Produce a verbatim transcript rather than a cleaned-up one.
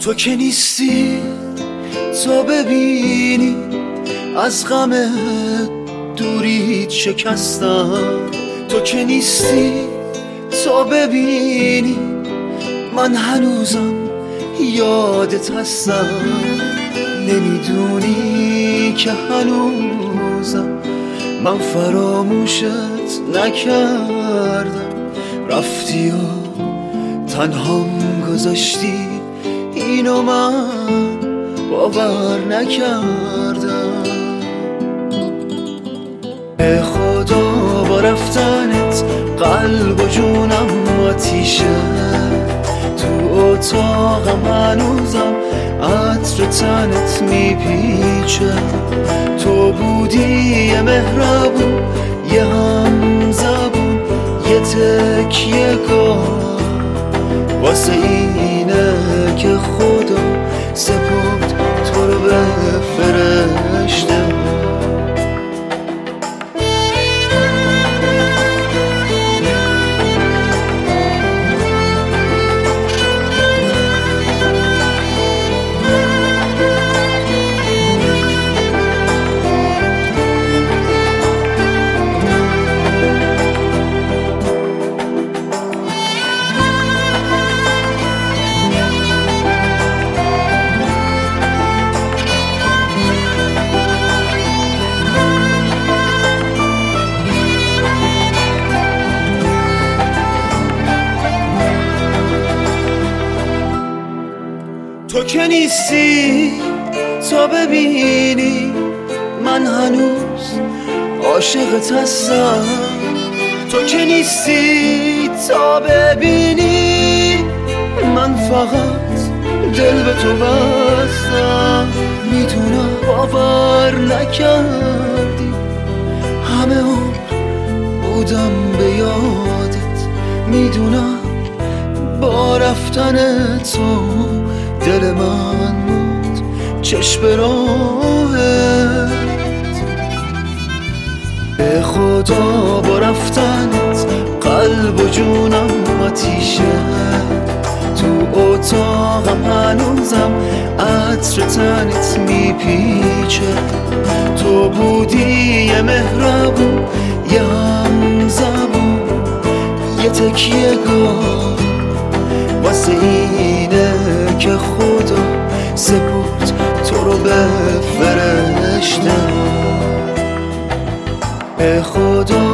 تو که نیستی تا ببینی از غم دوریت شکستم. تو که نیستی تا ببینی من هنوزم یادت هستم. نمیدونی که هنوزم من فراموشت نکردم. رفتی و تنهام گذاشتی، اینو من باور نکردم. به خدا با رفتنت قلب و جونم آتیشه. تو اتاقم هنوزم عطر تنت میپیچه. تو بودی یه مهربون، یه همزبون، یه تکیه گاه. واسه اینه که خدا سپرد تو رو به فرشته. تو که نیستی تا ببینی من هنوز عاشقت هستم. تو که نیستی تا ببینی من فقط دل به تو بستم. میدونم باور نکردی، همه عمر بودم به یادت. میدونم با رفتن تو دل من بود چشم به راهت. به خدا با رفتنت قلب و جونم آتیشه. تو اتاقم هنوزم عطر تنت میپیچه. تو بودی یه مهربون، یه همزبون، یه تکیه گاه. واسه اینه که خدا سپرد تو رو به فرشته. به خدا